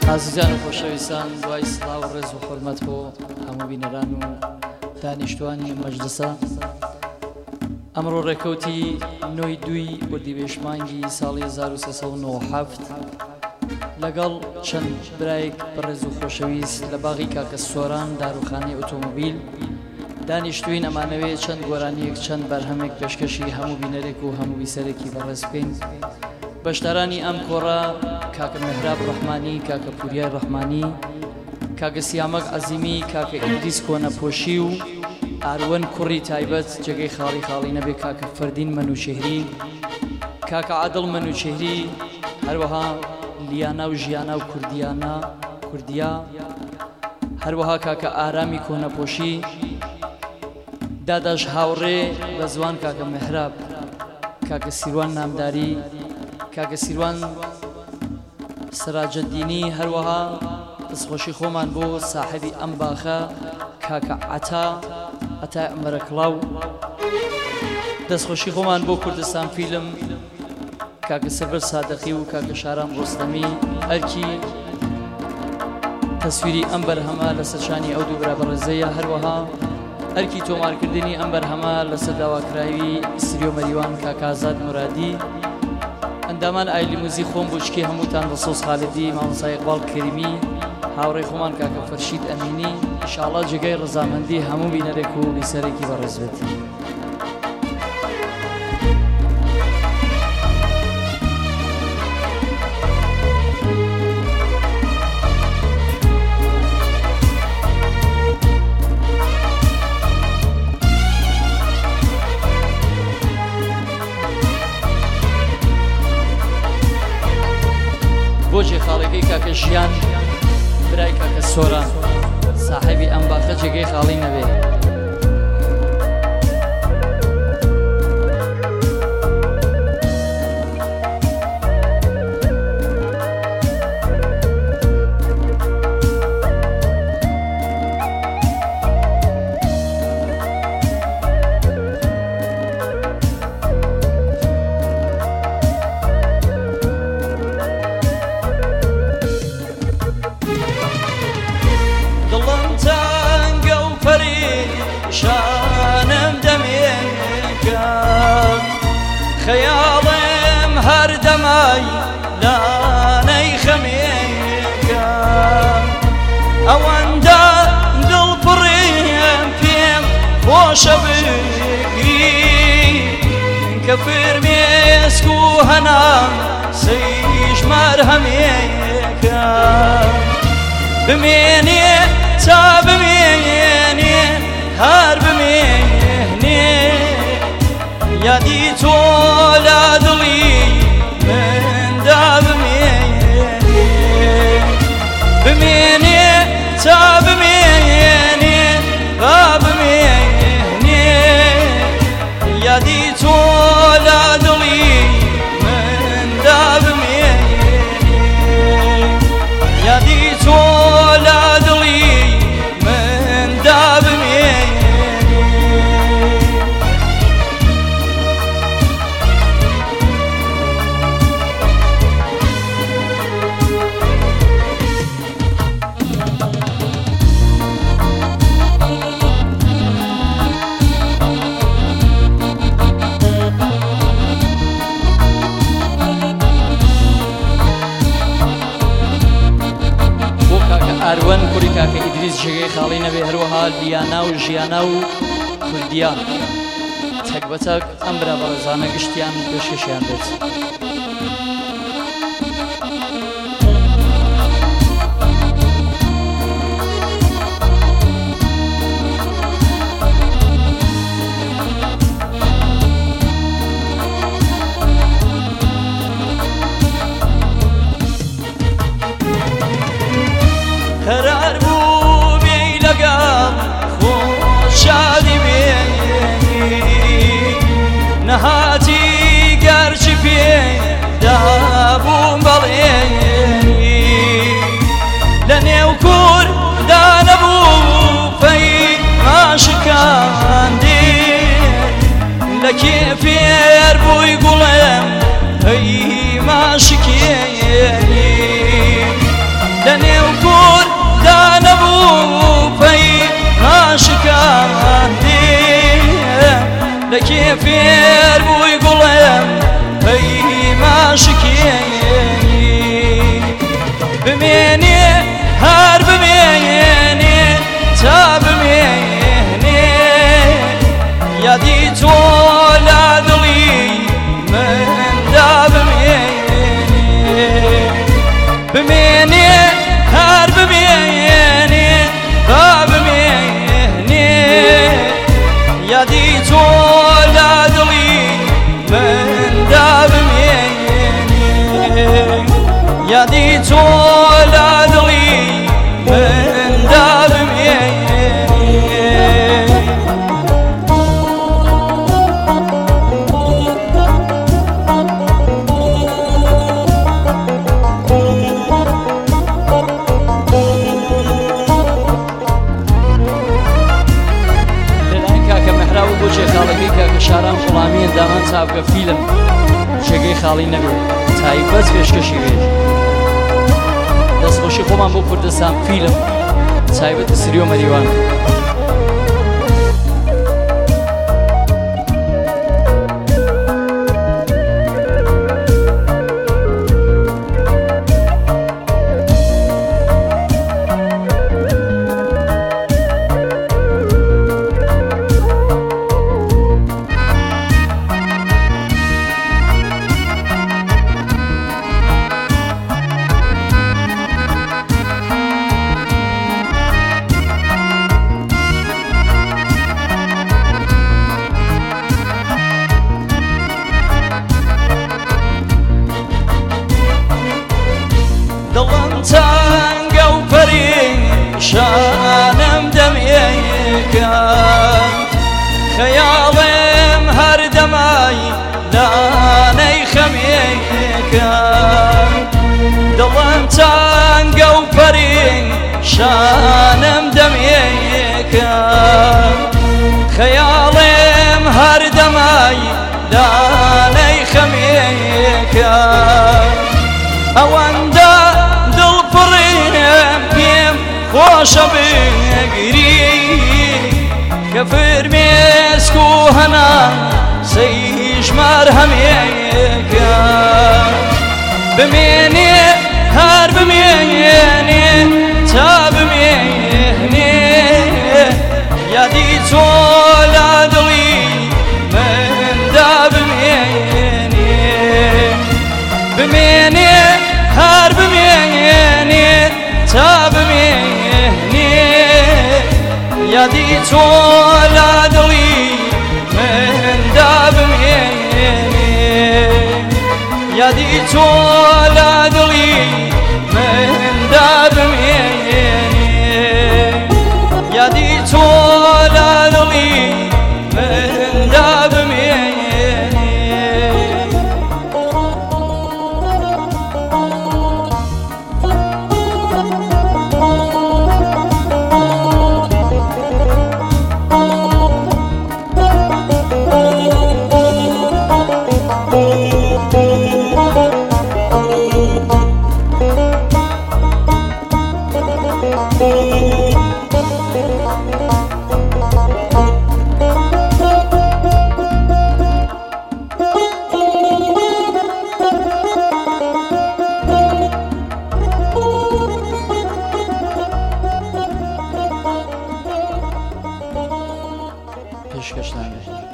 عزیزان و خۆشەویستان دوای سڵاو و ڕێز و حورمەت بۆ هەموو بینەران و دانیشتوانی مەجلسە ئەمڕۆ ڕێکەوتی 9 وردیبێژ مانگی ساڵی 1397 لەگەڵ چەند برایەک بەڕێز و خۆشەویست لە باغی کاکە سۆران داروخانەی ئۆتۆمۆبیل دانیشتوین ئەمانەوێت چەند گۆرانیەک چەند بەرهەمێک پێشکەشی هەموو بینەرێک و هەموو بیسەرێکی بەڕێز بکەین. بەشدارانی ئەم کۆڕە کاکە مهراب ڕەحمانی، کاکە پوریای ڕەحمانی، کاکە سیامەک عەزیمی، کاکە ئیدریس کۆنەپۆشی و ئاروەن کوڕی تایبەت جێگەی خاڵی خاڵی نەبێ، کاکە فەردین مەنوچێهری، کاکە عادڵ مەنوچێهری، هەروەها لیانا و ژیانا و کوردیا، هەروەها کاکە ئارامی کۆنەپۆشی، داداش هاوڕێ بە زوان کاکە مهراب، کاکە سیروان نامداری، کاکە سیروان سراجەدینی، هەروەها دەستخۆشی خۆمان بۆ ساحبی ئەم باخە کاکە عەتا ئەمەرەکڵاو، دەستخۆشی خۆمان بۆ کوردستان فیلم کاکە سەربەر سادەقی و کاکە شارام ڕۆستەمی ئەرکی تەسویری ئەم بەرهەمە لەسەر شانی ئەو دوو برا بەڕێزەیە، هەروەها ئەرکی تۆمارکردنی ئەم بەرهەمە لەسەر داواکراوی ئیسریۆ مەریوان کاکە ئازاد مرادی، ئەندامان ئایلیموزی خۆم بۆچکی هەمووتان بەسۆز خالدی، مامۆستا ئیقبال کەریمی، هاوڕێی خۆمان کاکە فەرشید ئەمینی، ئینشاڵڵا جێگەی ڕەزامەندی هەموو بینەرێک و بیسەرێکی بەڕێز بێت. بۆجێ خاڵەکەی کاکە ژیان برای کاکە سۆران ساحبی ئەم باخە جێگەی خاڵی نەبێ. شانم دەمێکە خەیاڵم هەر دەمای لانەی خەمێکە ئەوەندە دڵپڕیم پێم خۆشە بگری کە فرمێسک و هەنام سەیژمار هەمێکە بمێنێ تا بمێنێ هەر بمێنێ یادی تۆ لە دڵی مندا بمێنێ تا بمێنێ با بمێنێ یادی تۆ لە دڵی مندا بمێنێ یادی تۆ لە دڵی مندا بمێنێ. ئاروەن کوڕی کاکە ئیدریس جێگەی خاڵی نەبێ، هەروەها لیانا و ژیانا و کوردیا تەک بەتەک ئەم برا بەڕێزانە گشتیان پێشکەشیان بێت. قرار بوو بێی لەگەڵ خۆشحالی بێنی نەهاتی گەرچی پێدا بووم بەڵێنی لە نێو کووردا نەبوو فەی عاشقاندی لە کێفێر بووی گوڵێم هەی ماشکێنی لە یادی تۆ لە دڵی مندا بمێنێ بۆ جێخاڵەکەی کاکە شاران غوڵامیان دامان چاوکە فیلم شێگەی خاڵی نەبێت تایبەت پێشکەشی وێژ دەستخۆشی خۆمان بۆ کوردستان فیلم تایبەتی سریۆ مەریوان دڵم تەنگە و پەریشانم دەمێکە خەیاڵێم هەردەمای لانەی خەمێکە دڵم تەنگە و پەریشانم دەمێکە خەیاڵێم هەردەمای لانەی خەمێکە ئەوەندە خۆشە بگری کە فرمێسک و هەنا سەیژمار هەمێکە بمێنێ هەر بمێنێ تا بمێنێ یادی تۆ لە دڵی مندا بمێنێ بمێنێ هەر بمێنێ تا بمێنێ یادی تۆ لە دڵی مندا بمێنێ یادی تۆ لە دڵی مندا بمێنێ یادی تۆ لە دڵی مندا بمێنێ پیشکەش نامێت